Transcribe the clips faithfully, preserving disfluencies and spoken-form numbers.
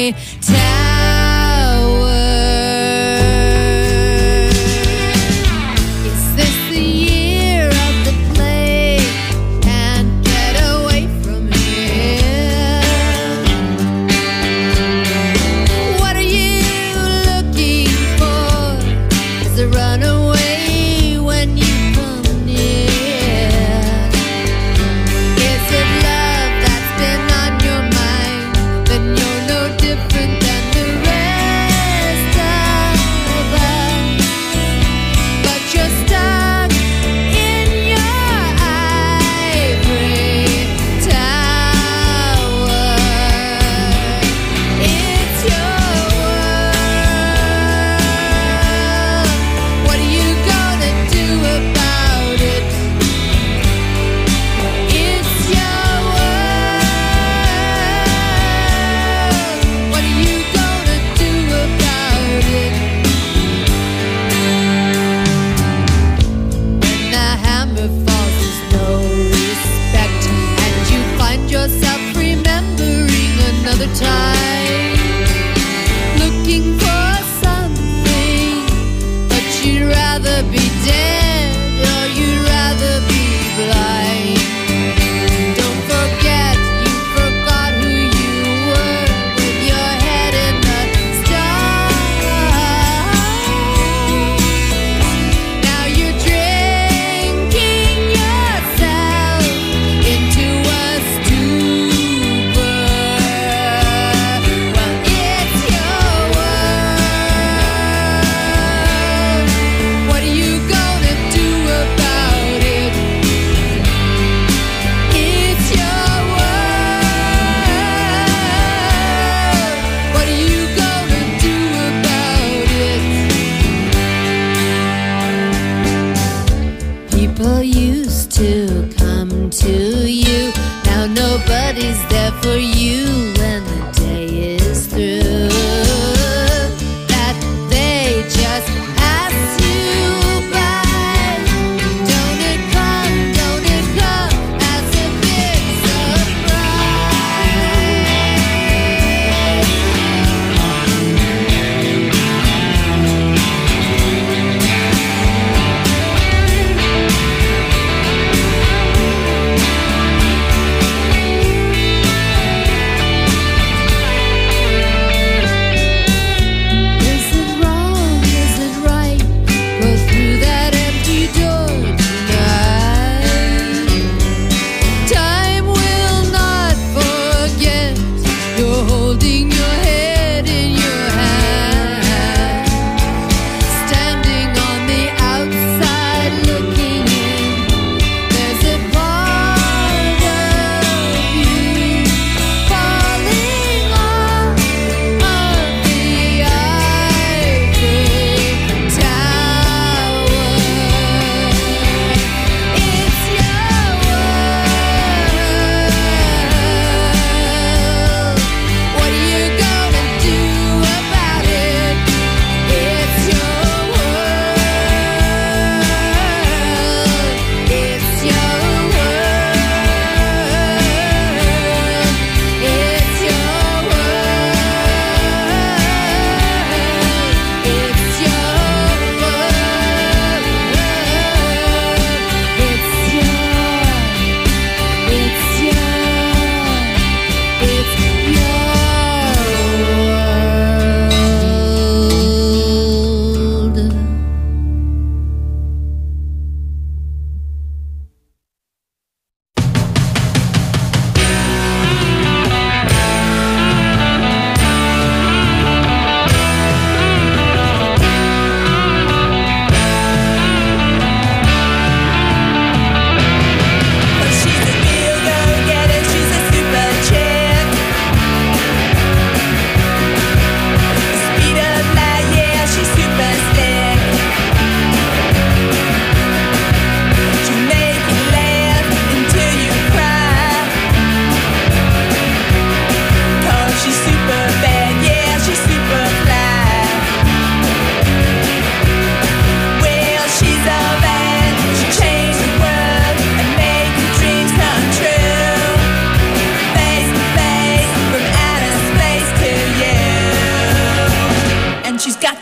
What are you going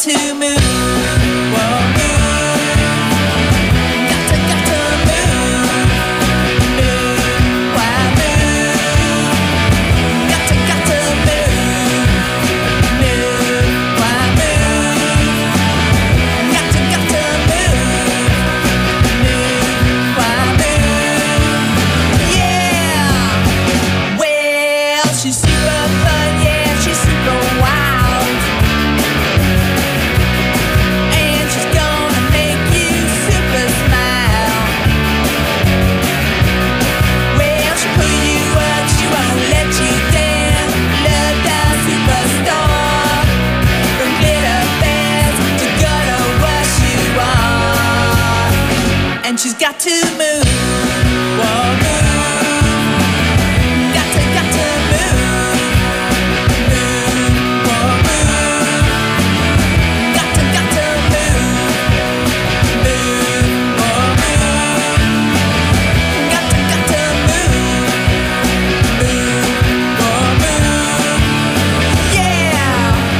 to move. Whoa, move. Got to, got to move. Move. Why move? Got to, got to move. Move. Why move? Got to, got to move. Move. Why move? Yeah. Well, she's super fun, yeah, she's super wild. And she's gonna make you super smile. Well, she'll pull you up, she won't let you down. Love down superstar. From glitter bands to gonna rush you on. And she's got to move. Whoa, move. Got to, got to move. Move. Whoa, move. Got to, got to move. Move. Whoa, move. Got to, got to move. Move. Whoa, move. Yeah.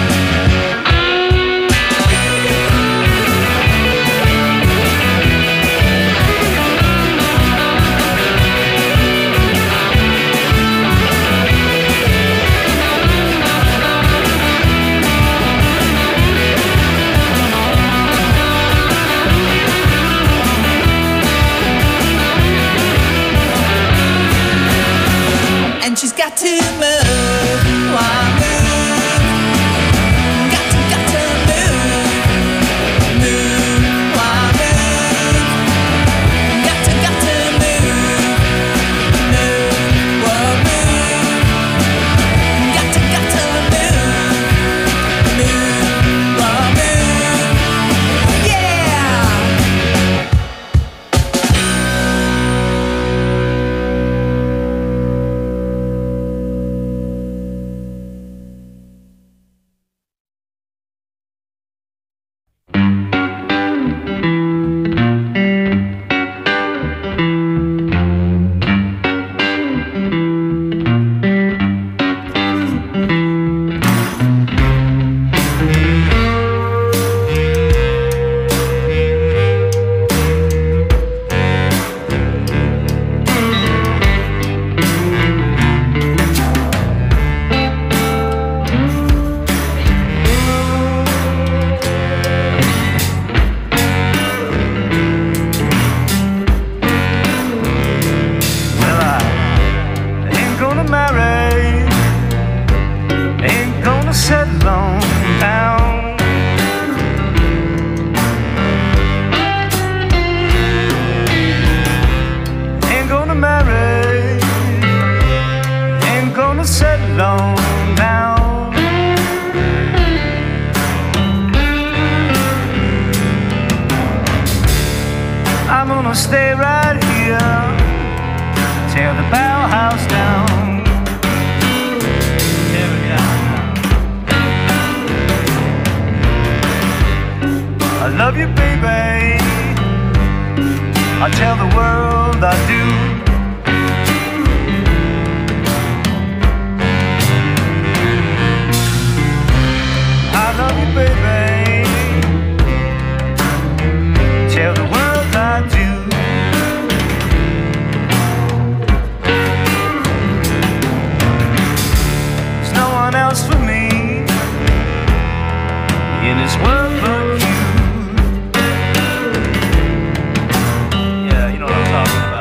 And she's got to move. Why move? Got to, got to move. Move. Why move? Got to, got to move. Move. Whoa, move. Got to, got to move. Move. Whoa, move. Yeah. Well, I ain't gonna marry, ain't gonna settle on down. Ain't gonna marry, ain't gonna settle on down. I'm gonna stay right here, tear the Bauhaus down. Tear it down. I love you, baby. I tell the world I do. I love you, baby. Tell the world I do. There's no one else for me in this world but you. Yeah, you know what I'm talking about.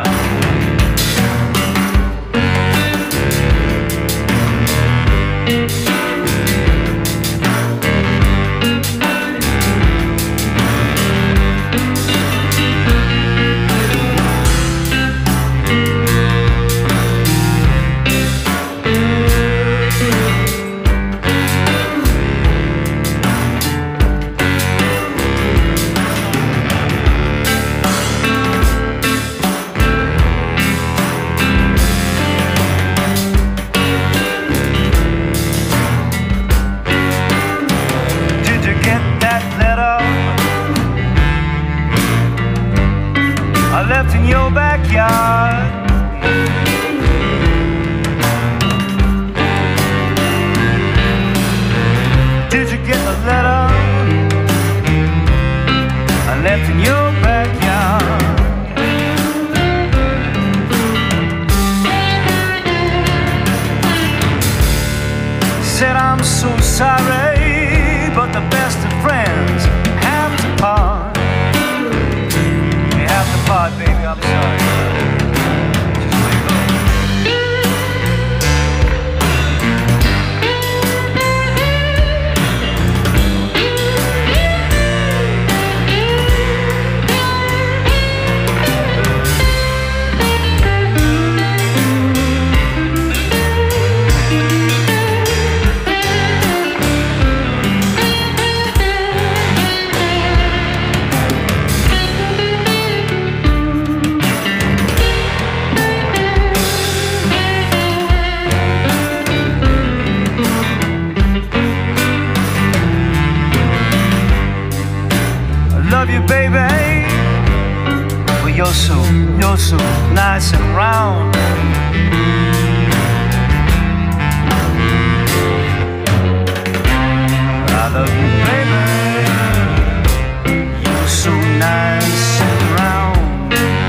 said I'm so sorry, but the best of friends have to part. We have to part, baby, I'm sorry. Just let go. Love you, baby, but you're so, you're so nice and round. I love you, baby, you're so nice and round.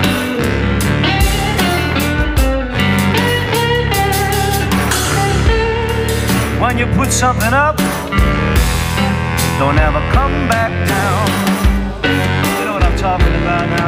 When you put something up, don't ever come back down. Talking about now.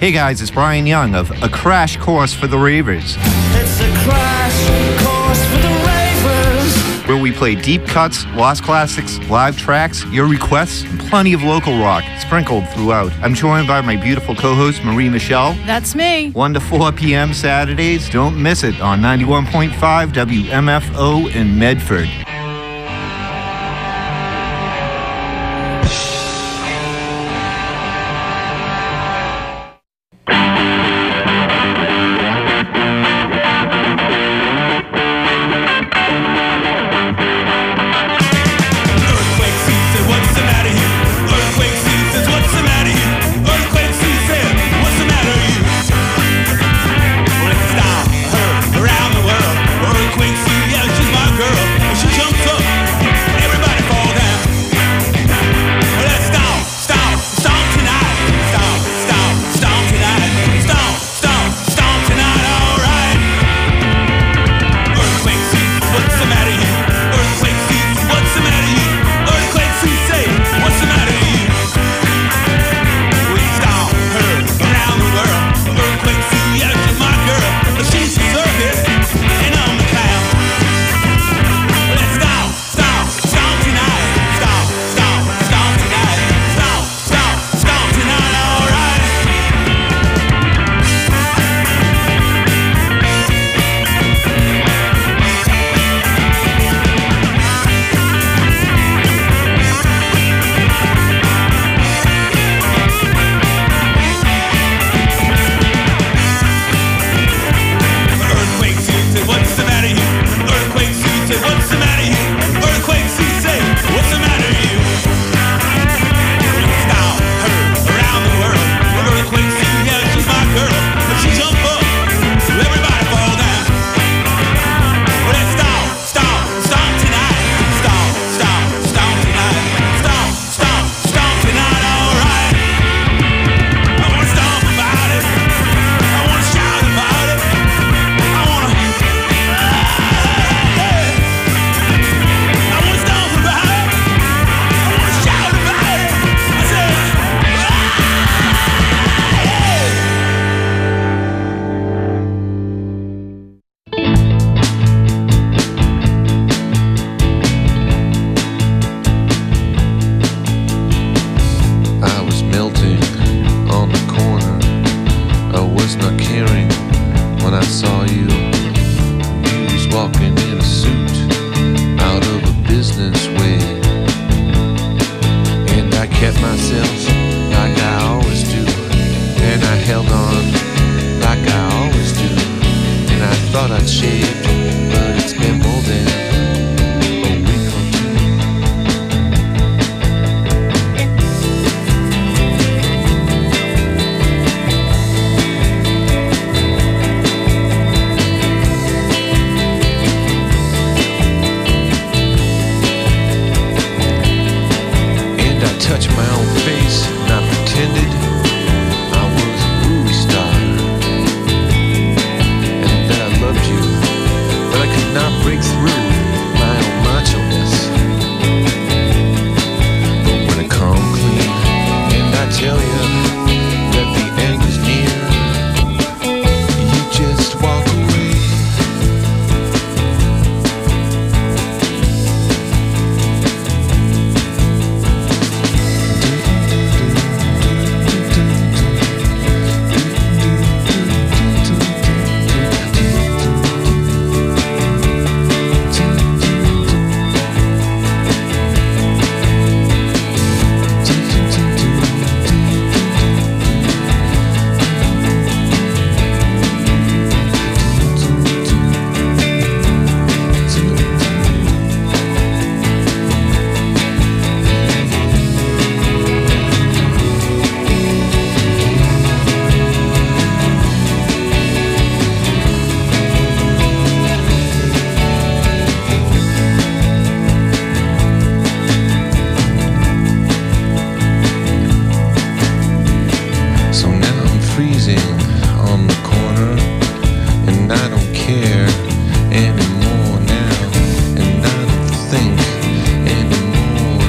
Hey guys, it's Brian Young of A Crash Course for the Ravers. It's a crash course for the ravers. Where we play deep cuts, lost classics, live tracks, your requests, and plenty of local rock sprinkled throughout. I'm joined by my beautiful co-host, Marie Michelle. That's me. one to four p.m. Saturdays. Don't miss it on ninety-one point five W M F O in Medford.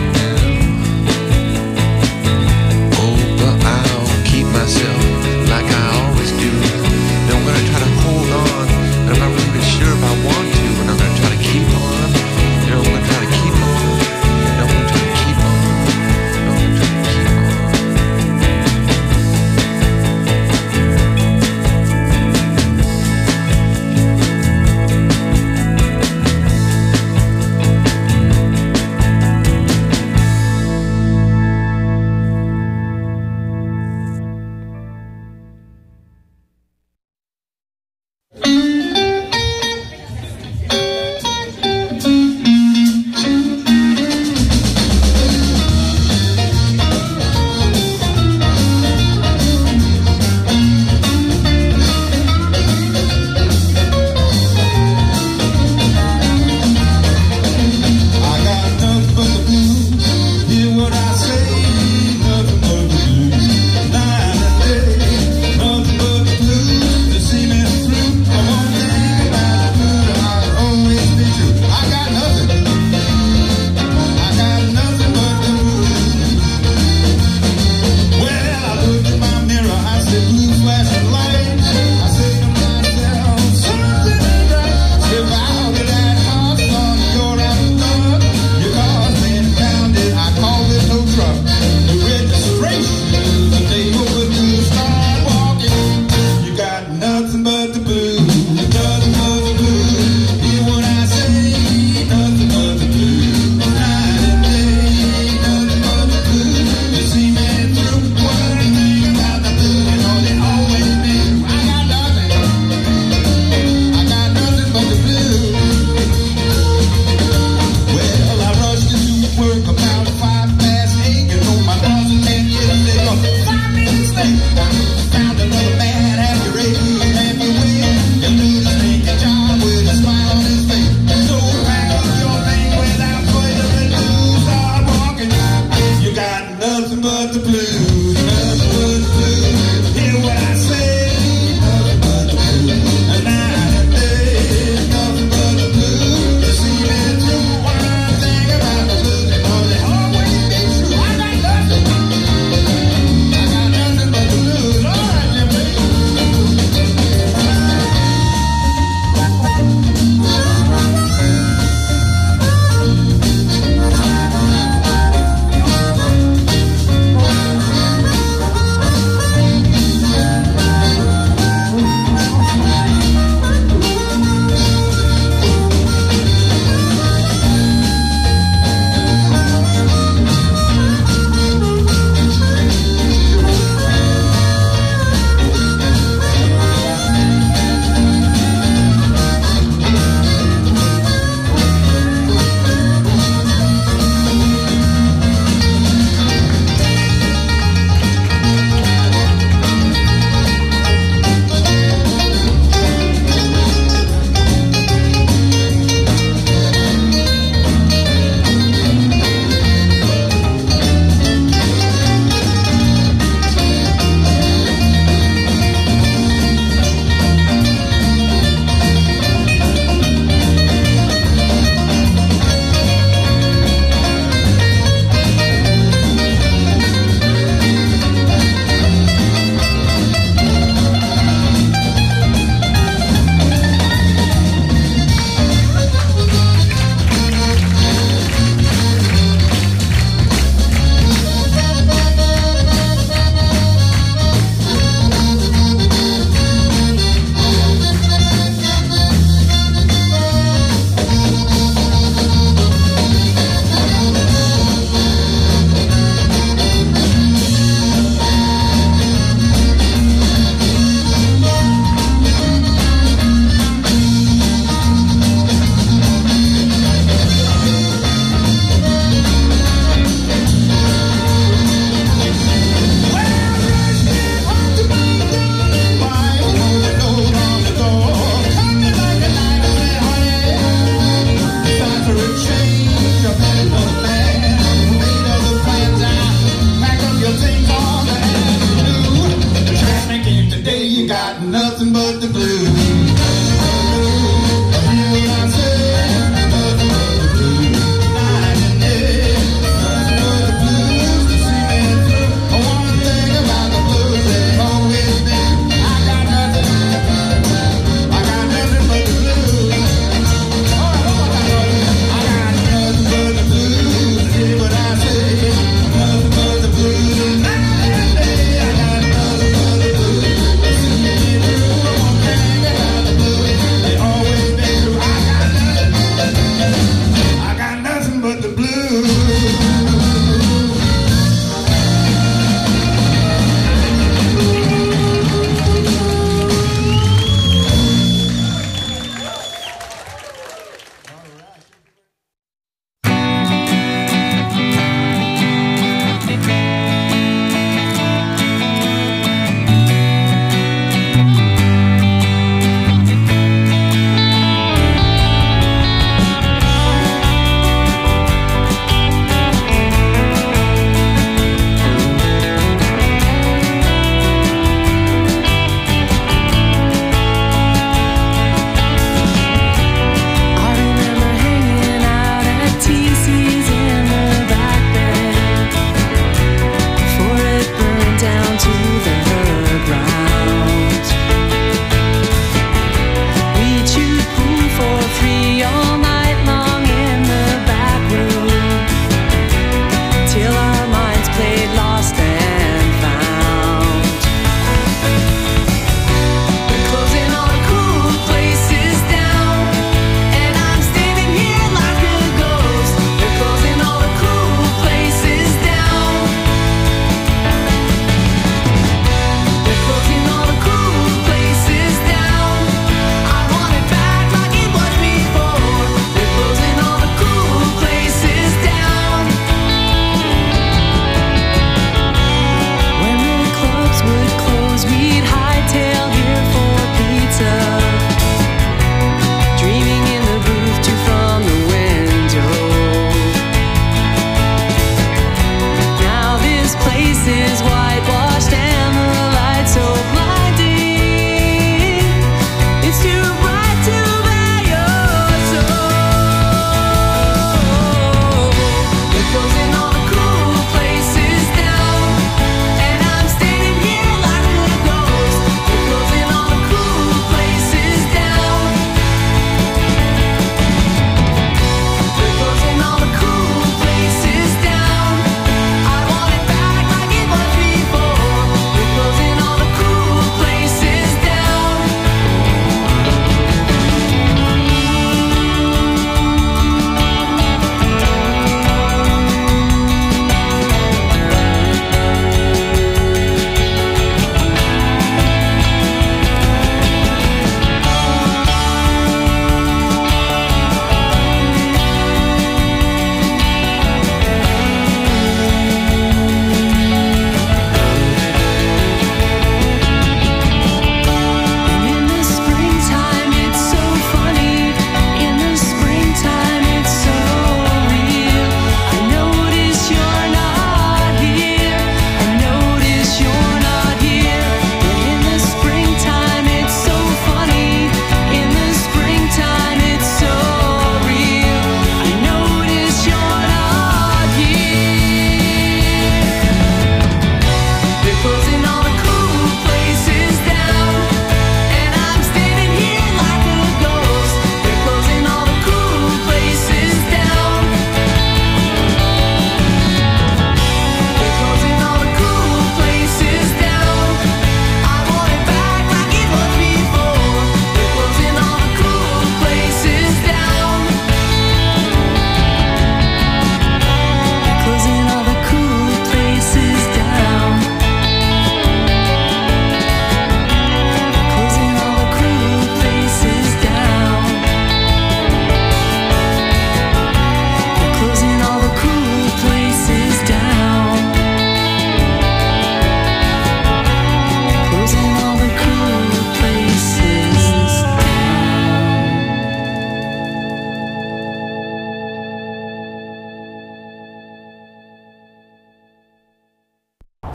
Like You got nothing but the blues. What I say, nothing but the blues. Night and day, nothing but the blues to see me through. One thing about the blues, they've always been. I got nothing, I got nothing but the blues. Oh, I got nothing but the blues. Hear what I say, nothing but the blues. Night and day, I got nothing but the blues. See me through. One thing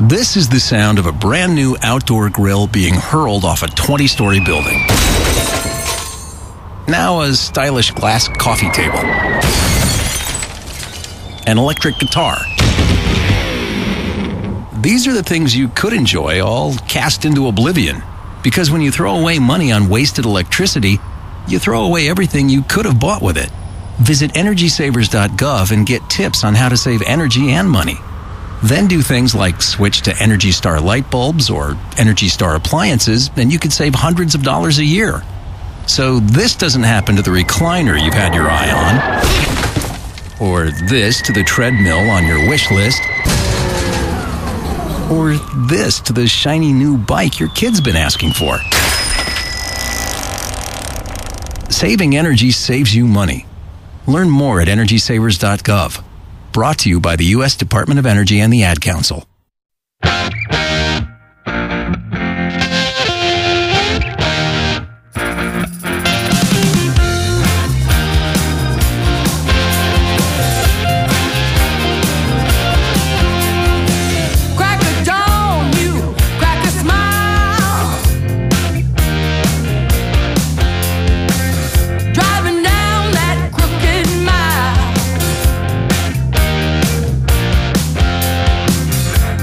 This is the sound of a brand new outdoor grill being hurled off a twenty-story building. Now a stylish glass coffee table. An electric guitar. These are the things you could enjoy, all cast into oblivion. Because when you throw away money on wasted electricity, you throw away everything you could have bought with it. Visit energy savers dot gov and get tips on how to save energy and money. Then do things like switch to Energy Star light bulbs or Energy Star appliances, and you could save hundreds of dollars a year. So this doesn't happen to the recliner you've had your eye on, or this to the treadmill on your wish list, or this to the shiny new bike your kid's been asking for. Saving energy saves you money. Learn more at energy savers dot gov. Brought to you by the U S Department of Energy and the Ad Council. Crack a dawn, you crack a smile. Driving down that crooked mile.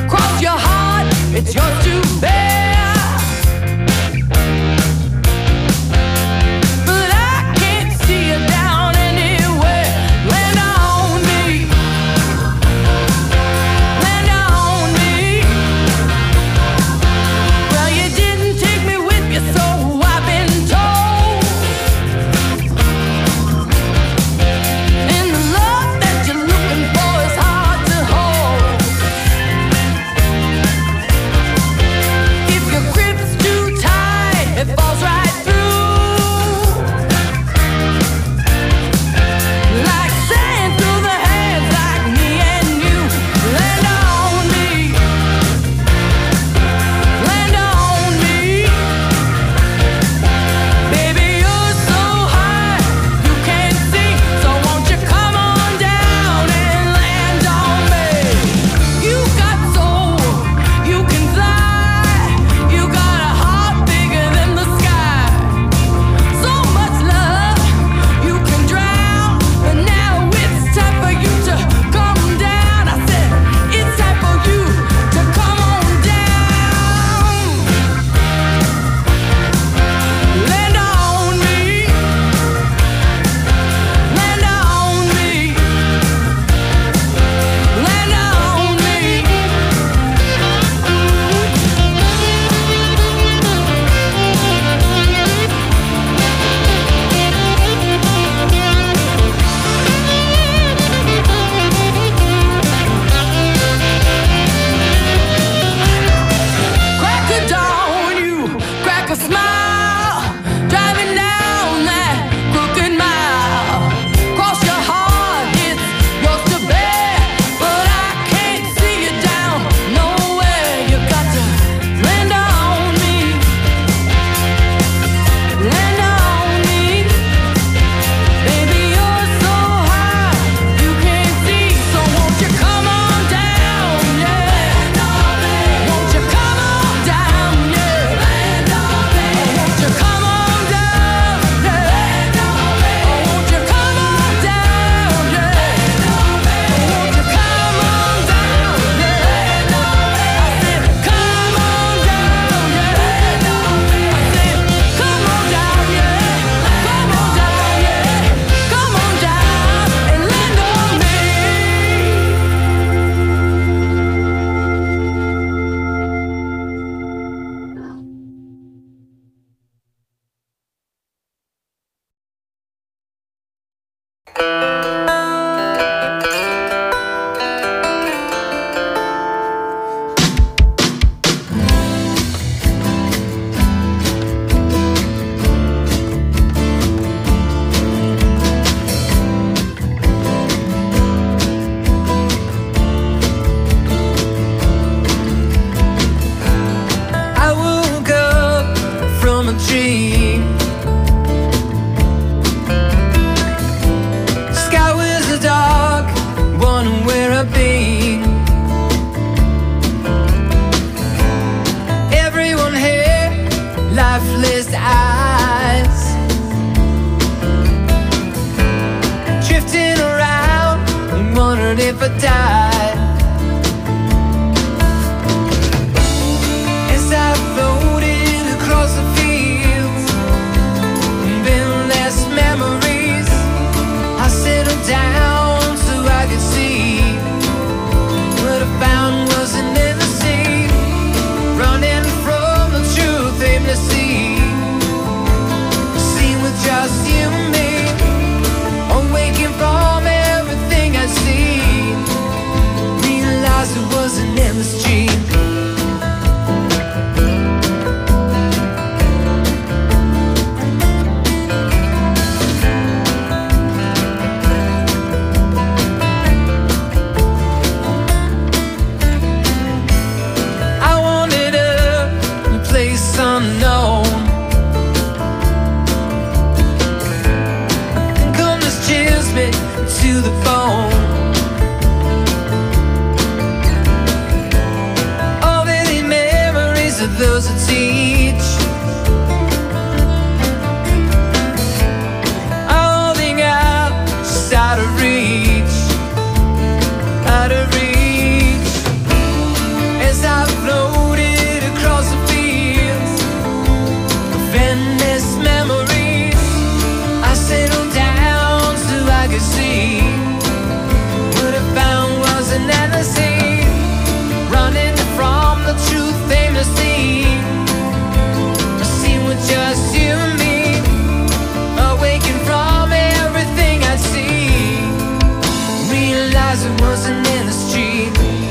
lifeless eyes, drifting around and wondering if I died. As I floated across the fields, endless memories, I settled down so I could see. What I found wasn't in the sea, running from the truth aimlessly, seen with just you and me, awaking from everything I see, realized it was an endless dream. Unknown, come this chills me to the bone. All the memories of those that teach, holding out just out of reach, out of reach. As I floated across the endless memories, I settled down so I could see. What I found was an endless sea, running from the truth aimlessly, a scene with just you and me, awaking from everything I see, realize it was an endless dream.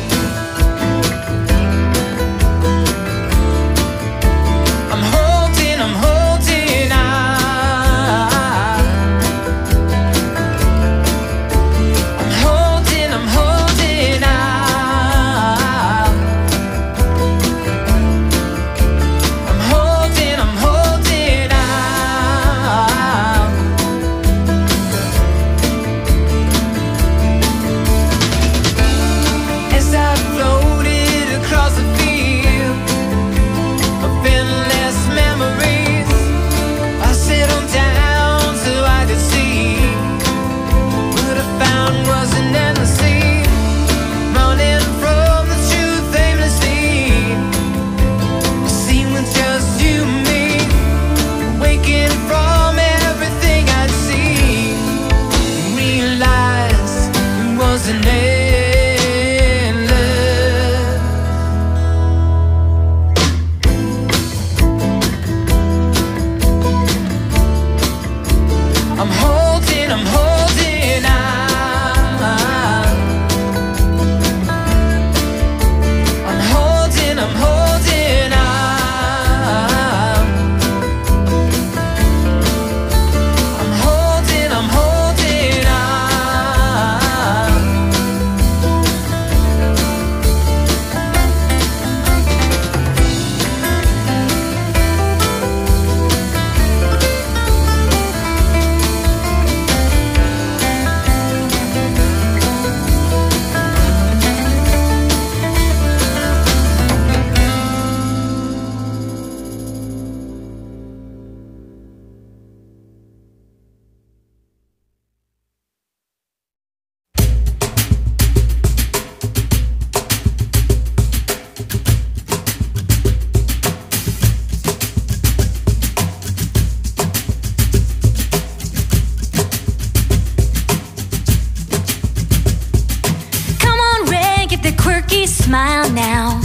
Smile now.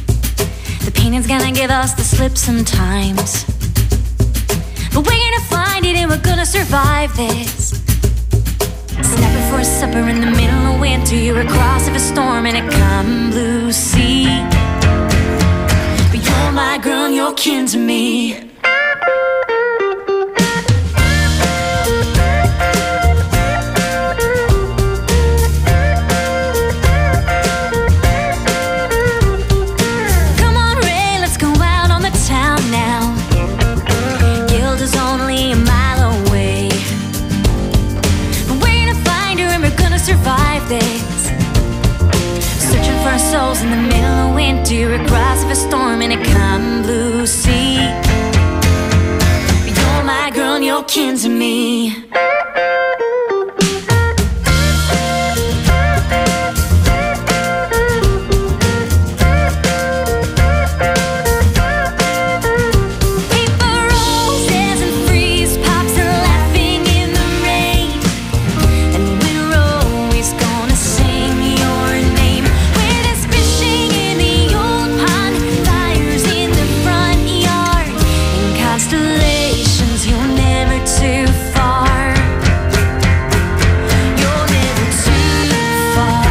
The painting's gonna give us the slip sometimes, but we're gonna find it and we're gonna survive this. Snapping for a supper in the middle of winter, you're across of a storm in a calm blue sea. But you're my girl and you're kin to me. Souls in the middle of winter, across of a storm in a calm blue sea. you're kin to me. Constellations, you're never too far. You're never too far.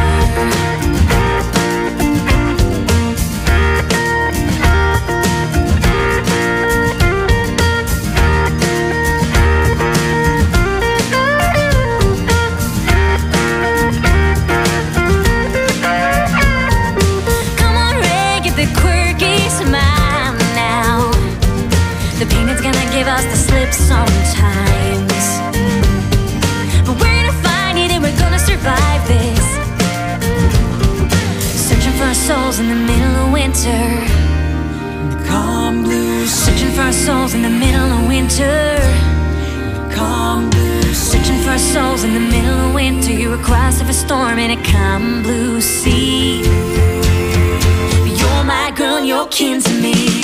Come on, Ray, get the quirky smile now. The painting's gonna give us the slip sometimes, but we're gonna find it and we're gonna survive this. Searching for our souls in the middle of winter. The calm blue sea. Searching for our souls in the middle of winter. The calm blue sea. Searching for our souls in the middle of winter. You're across of a storm in a calm blue sea. You're my girl and you're kin to me.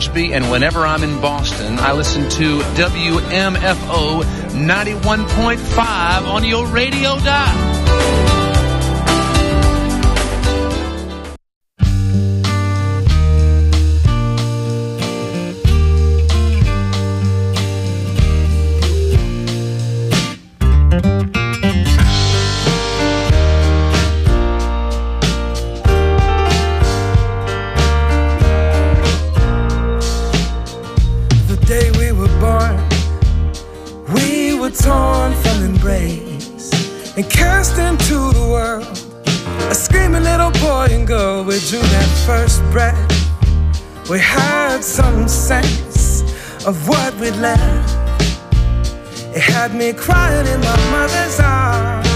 Mosby, and whenever I'm in Boston, I listen to W M F O ninety-one point five on your radio dial. Torn from embrace and cast into the world, a screaming little boy and girl. We drew that first breath. We had some sense of what we'd left. It had me crying in my mother's arms.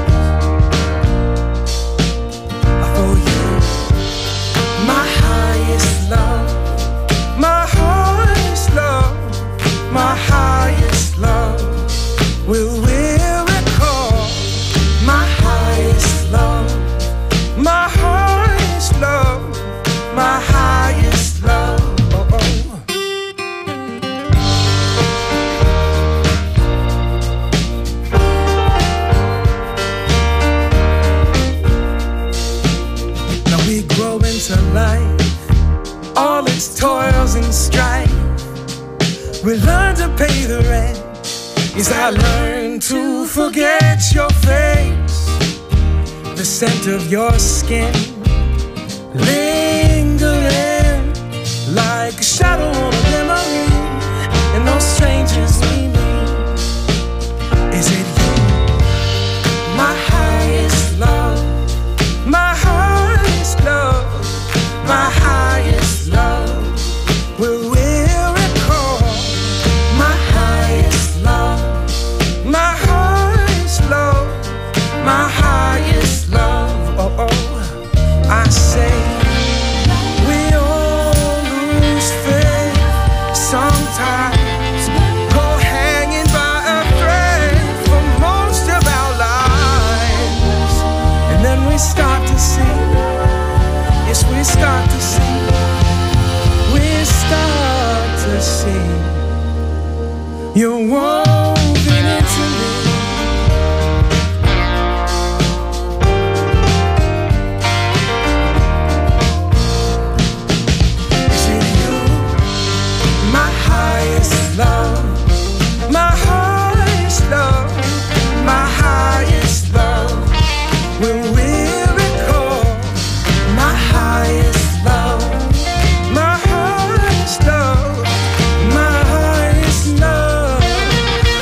For you, my highest love, my highest love, my highest love. Will we recall my highest love, my highest love, my highest love? Oh, oh. Now we grow into life, all its toils and strife. We learn to pay the rent. Yes, I learned to forget your face, the scent of your skin, lingering like a shadow on a memory, and those strangers we meet. Is it you, my highest love, my highest love, my highest love? Will we recall my highest love? My highest love, my highest love, oh, oh. I say, we all lose faith sometimes, go hanging by a thread for most of our lives. And then we start to see, yes, we start to see, we start to see, you're woven into me. Is it you, my highest love, my highest love, my highest love? When we recall my highest love, my highest love, my highest love.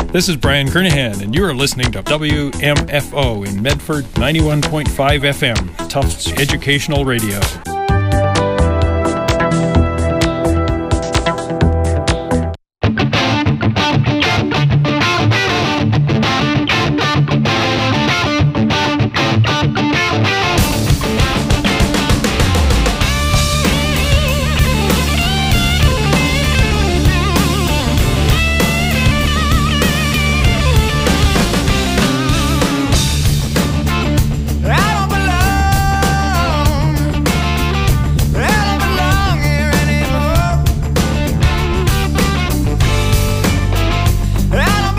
This is Brian Kernahan, and you are listening to W M F O in Medford, ninety-one point five F M, Tufts Educational Radio.